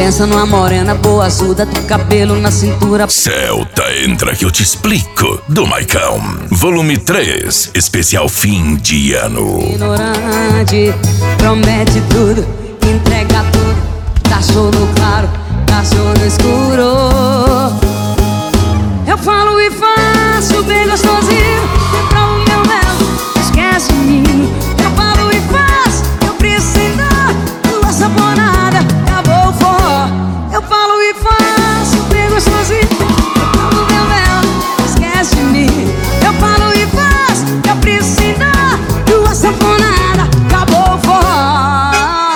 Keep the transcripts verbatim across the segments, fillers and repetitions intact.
Pensa numa morena boa, azul, do cabelo na cintura. Celta, entra que eu te explico. Do Maicão, volume três, especial fim de ano. Ignorante, promete tudo, entrega tudo. Dá show no claro, dá show no escuro. Eu falo e faço bem gostosinho. Pra o meu mel, esquece de mim. Eu falo e faço, eu preciso dar tua saponada, acabou o forró. Eu falo e faço bem gostosinho. Pra o meu mel, esquece de mim. Eu falo e faço, eu preciso dar tua saponada, acabou o forró.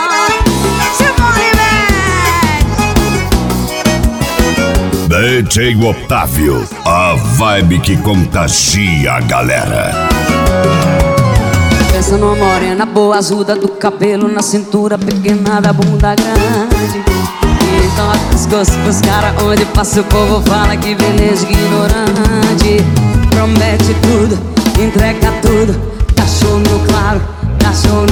D J Otávio, a vibe que contagia a galera. Pensa numa morena boa, azuda, do cabelo na cintura, pequena da bunda grande. Então a pescoço pros caras, onde passa o povo fala que beleza ignorante. Promete tudo, entrega tudo, dá show no claro, dá show